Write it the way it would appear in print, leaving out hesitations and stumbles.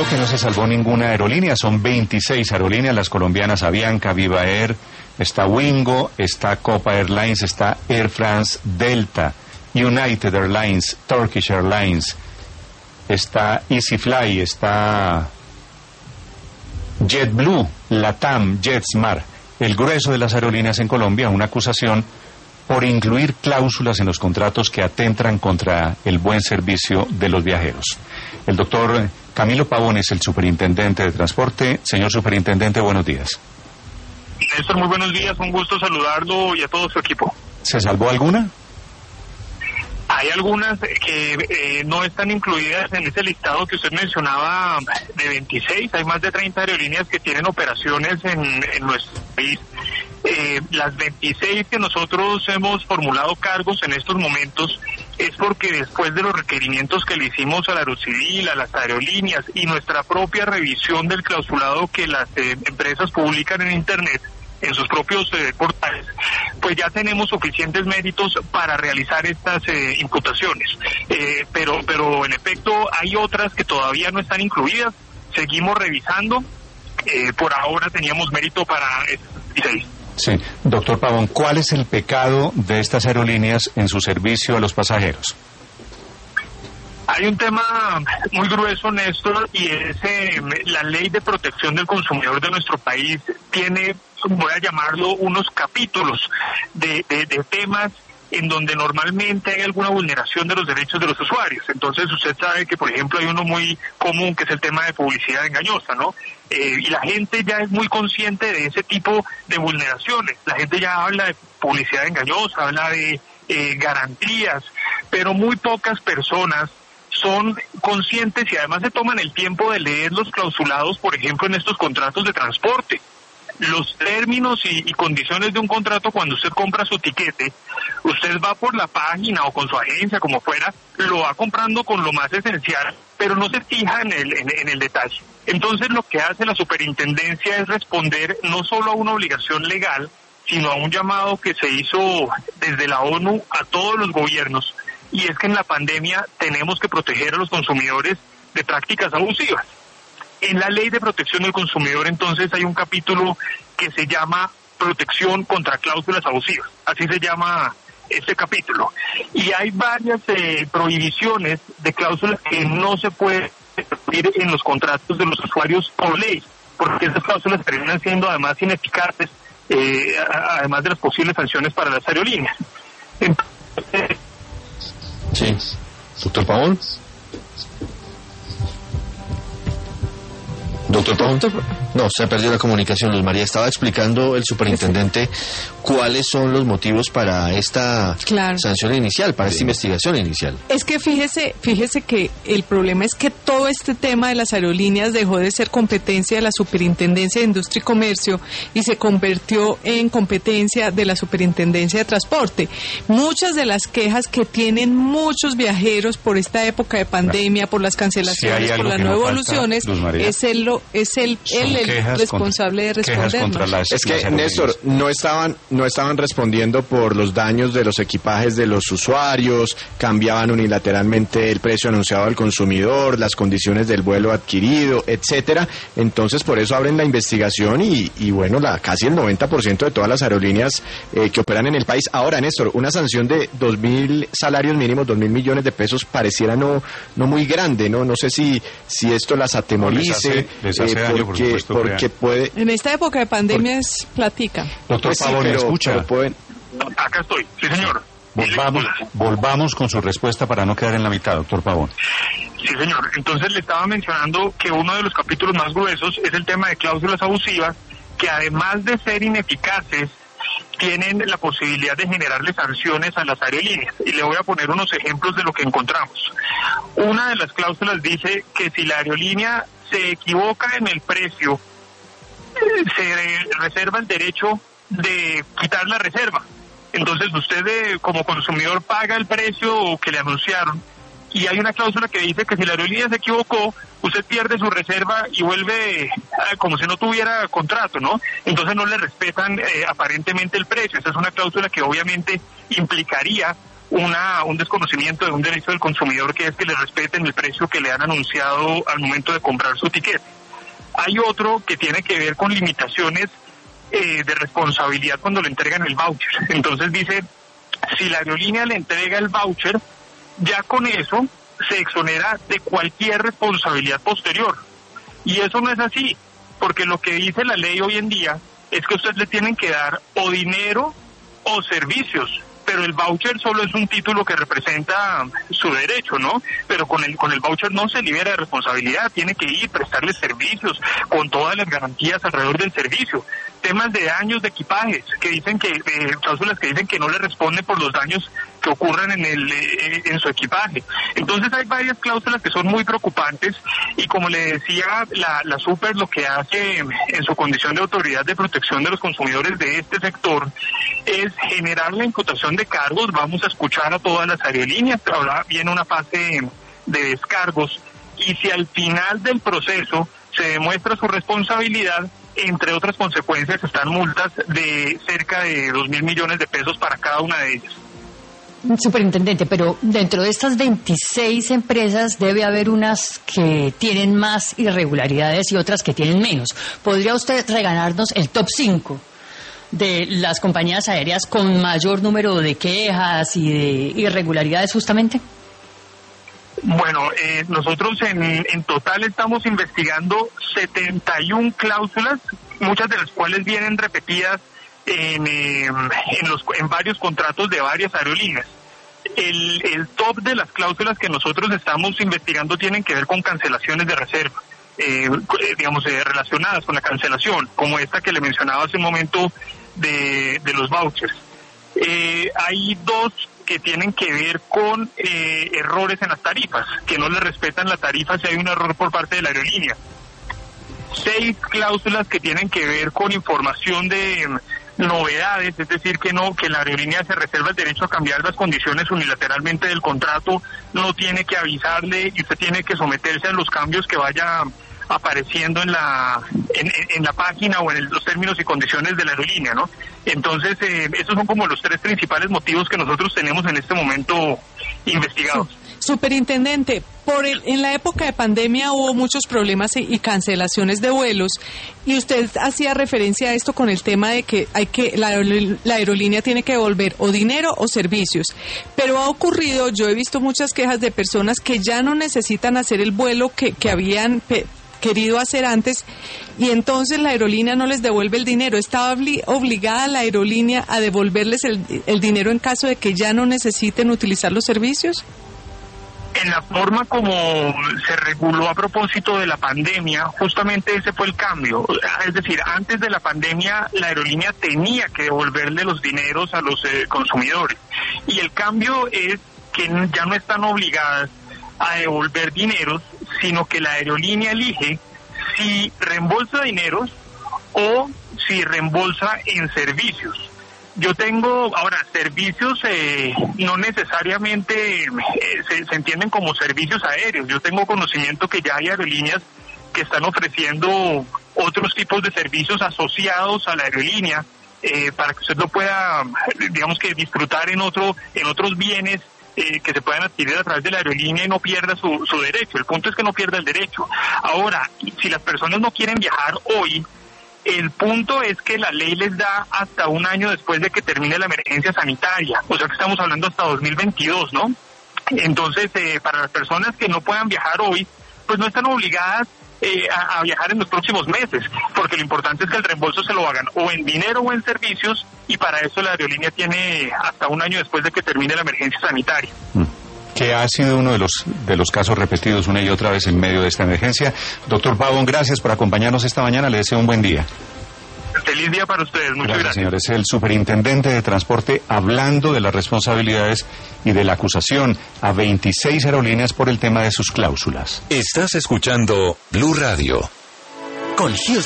creo que no se salvó ninguna aerolínea, son 26 aerolíneas, las colombianas Avianca, Viva Air, está Wingo, está Copa Airlines, está Air France, Delta, United Airlines, Turkish Airlines, está EasyFly, está JetBlue, LATAM, JetSmart. El grueso de las aerolíneas en Colombia, una acusación por incluir cláusulas en los contratos que atentan contra el buen servicio de los viajeros. El doctor Camilo Pavón es el superintendente de transporte. Señor superintendente, buenos días. Néstor, muy buenos días, un gusto saludarlo y a todo su equipo. ¿Se salvó alguna? Hay algunas que no están incluidas en ese listado que usted mencionaba de 26. Hay más de 30 aerolíneas que tienen operaciones en nuestro país. Las 26 que nosotros hemos formulado cargos en estos momentos es porque después de los requerimientos que le hicimos al Aerocivil, a las aerolíneas y nuestra propia revisión del clausulado que las empresas publican en Internet, en sus propios portales, pues ya tenemos suficientes méritos para realizar estas imputaciones. Pero en efecto hay otras que todavía no están incluidas, seguimos revisando, por ahora teníamos mérito para estas 16. Sí, doctor Pavón, ¿cuál es el pecado de estas aerolíneas en su servicio a los pasajeros? Hay un tema muy grueso, Néstor, y es la ley de protección del consumidor de nuestro país tiene, voy a llamarlo, unos capítulos de temas en donde normalmente hay alguna vulneración de los derechos de los usuarios. Entonces usted sabe que, por ejemplo, hay uno muy común que es el tema de publicidad engañosa, ¿no? Y la gente ya es muy consciente de ese tipo de vulneraciones. La gente ya habla de publicidad engañosa, habla de garantías, pero muy pocas personas son conscientes y además se toman el tiempo de leer los clausulados, por ejemplo, en estos contratos de transporte. Los términos y condiciones de un contrato, cuando usted compra su tiquete, usted va por la página o con su agencia, como fuera, lo va comprando con lo más esencial, pero no se fija en el detalle. Entonces lo que hace la superintendencia es responder no solo a una obligación legal, sino a un llamado que se hizo desde la ONU a todos los gobiernos, y es que en la pandemia tenemos que proteger a los consumidores de prácticas abusivas. En la Ley de Protección del Consumidor, entonces, hay un capítulo que se llama Protección contra Cláusulas Abusivas. Así se llama este capítulo. Y hay varias prohibiciones de cláusulas que no se pueden incluir en los contratos de los usuarios por ley, porque esas cláusulas terminan siendo además ineficaces, además de las posibles sanciones para las aerolíneas. Entonces, sí. Doctor Pavón. Doctor Pavón. No, se ha perdido la comunicación. Luz María, estaba explicando el superintendente cuáles son los motivos para esta sanción inicial, para esta investigación inicial. Es que fíjese que el problema es que todo este tema de las aerolíneas dejó de ser competencia de la Superintendencia de Industria y Comercio y se convirtió en competencia de la Superintendencia de Transporte. Muchas de las quejas que tienen muchos viajeros por esta época de pandemia, por las cancelaciones, por las no evoluciones, es el responsable de respondernos. Es que, Néstor, no estaban respondiendo por los daños de los equipajes de los usuarios, cambiaban unilateralmente el precio anunciado al consumidor, las condiciones del vuelo adquirido, etcétera. Entonces, por eso abren la investigación y bueno, casi el 90% de todas las aerolíneas que operan en el país. Ahora, Néstor, una sanción de 2.000 salarios mínimos, 2.000 millones de pesos, pareciera no muy grande, ¿no? No sé si esto las atemorice, porque puede... En esta época de pandemia es platica. Doctor Pavón, ¿me escucha? Acá estoy, sí señor. Volvamos con su respuesta para no quedar en la mitad, doctor Pavón. Sí señor, entonces le estaba mencionando que uno de los capítulos más gruesos es el tema de cláusulas abusivas, que además de ser ineficaces, tienen la posibilidad de generarle sanciones a las aerolíneas. Y le voy a poner unos ejemplos de lo que encontramos. Una de las cláusulas dice que si la aerolínea se equivoca en el precio, se reserva el derecho de quitar la reserva. Entonces usted como consumidor paga el precio que le anunciaron, y hay una cláusula que dice que si la aerolínea se equivocó, usted pierde su reserva y vuelve como si no tuviera contrato, ¿no? Entonces no le respetan aparentemente el precio. Esa es una cláusula que obviamente implicaría un desconocimiento de un derecho del consumidor, que es que le respeten el precio que le han anunciado al momento de comprar su tiquete. Hay otro que tiene que ver con limitaciones de responsabilidad cuando le entregan el voucher. Entonces dice, si la aerolínea le entrega el voucher, ya con eso se exonera de cualquier responsabilidad posterior. Y eso no es así, porque lo que dice la ley hoy en día es que ustedes le tienen que dar o dinero o servicios, pero el voucher solo es un título que representa su derecho, ¿no? Pero con el voucher no se libera de responsabilidad, tiene que ir, prestarle servicios con todas las garantías alrededor del servicio. Temas de daños de equipajes, que dicen que, cláusulas que dicen que no le responden por los daños que ocurran en su equipaje. Entonces hay varias cláusulas que son muy preocupantes, y como le decía, la Super lo que hace en su condición de autoridad de protección de los consumidores de este sector es generar la imputación de cargos. Vamos a escuchar a todas las aerolíneas, ahora viene una fase de descargos, y si al final del proceso se demuestra su responsabilidad, entre otras consecuencias están multas de cerca de 2.000 millones de pesos para cada una de ellas. Superintendente, pero dentro de estas 26 empresas debe haber unas que tienen más irregularidades y otras que tienen menos. ¿Podría usted regalarnos el top 5 de las compañías aéreas con mayor número de quejas y de irregularidades justamente? Bueno, nosotros en total estamos investigando 71 cláusulas, muchas de las cuales vienen repetidas en varios contratos de varias aerolíneas. El top de las cláusulas que nosotros estamos investigando tienen que ver con cancelaciones de reserva, relacionadas con la cancelación, como esta que le mencionaba hace un momento de los vouchers. Hay dos que tienen que ver con errores en las tarifas, que no le respetan la tarifa si hay un error por parte de la aerolínea. 6 cláusulas que tienen que ver con información de novedades, es decir, que la aerolínea se reserva el derecho a cambiar las condiciones unilateralmente del contrato, no tiene que avisarle y usted tiene que someterse a los cambios que vaya apareciendo en la página o en los términos y condiciones de la aerolínea, ¿no? Entonces, esos son como los 3 principales motivos que nosotros tenemos en este momento investigados. Sí. Superintendente, en la época de pandemia hubo muchos problemas y cancelaciones de vuelos, y usted hacía referencia a esto con el tema de que la aerolínea tiene que devolver o dinero o servicios, pero ha ocurrido, yo he visto muchas quejas de personas que ya no necesitan hacer el vuelo que habían querido hacer antes, y entonces la aerolínea no les devuelve el dinero. ¿Está obligada la aerolínea a devolverles el dinero en caso de que ya no necesiten utilizar los servicios? En la forma como se reguló a propósito de la pandemia, justamente ese fue el cambio. Es decir, antes de la pandemia la aerolínea tenía que devolverle los dineros a los consumidores, y el cambio es que ya no están obligadas a devolver dineros, sino que la aerolínea elige si reembolsa dineros o si reembolsa en servicios. Yo tengo, ahora, servicios no necesariamente se entienden como servicios aéreos. Yo tengo conocimiento que ya hay aerolíneas que están ofreciendo otros tipos de servicios asociados a la aerolínea, para que usted lo pueda, disfrutar en otros bienes que se puedan adquirir a través de la aerolínea y no pierda su derecho. El punto es que no pierda el derecho. Ahora, si las personas no quieren viajar hoy, el punto es que la ley les da hasta un año después de que termine la emergencia sanitaria, o sea que estamos hablando hasta 2022, ¿no? Entonces, para las personas que no puedan viajar hoy, pues no están obligadas a viajar en los próximos meses, porque lo importante es que el reembolso se lo hagan o en dinero o en servicios, y para eso la aerolínea tiene hasta un año después de que termine la emergencia sanitaria. Que ha sido uno de los casos repetidos una y otra vez en medio de esta emergencia. Doctor Pavón, gracias por acompañarnos esta mañana, le deseo un buen día. Feliz día para ustedes, muchas gracias. Señores, el superintendente de transporte hablando de las responsabilidades y de la acusación a 26 aerolíneas por el tema de sus cláusulas. Estás escuchando Blue Radio. Con